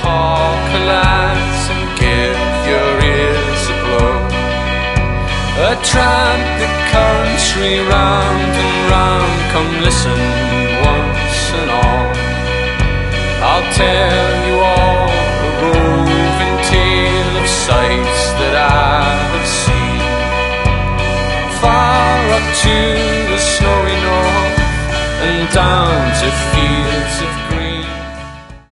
hark a lads and give your ears a blow. A tramp the country round and round, come listen once and all. I'll tell you all a roving tale of sights that I have seen. Far up to the snowy north and down to fields of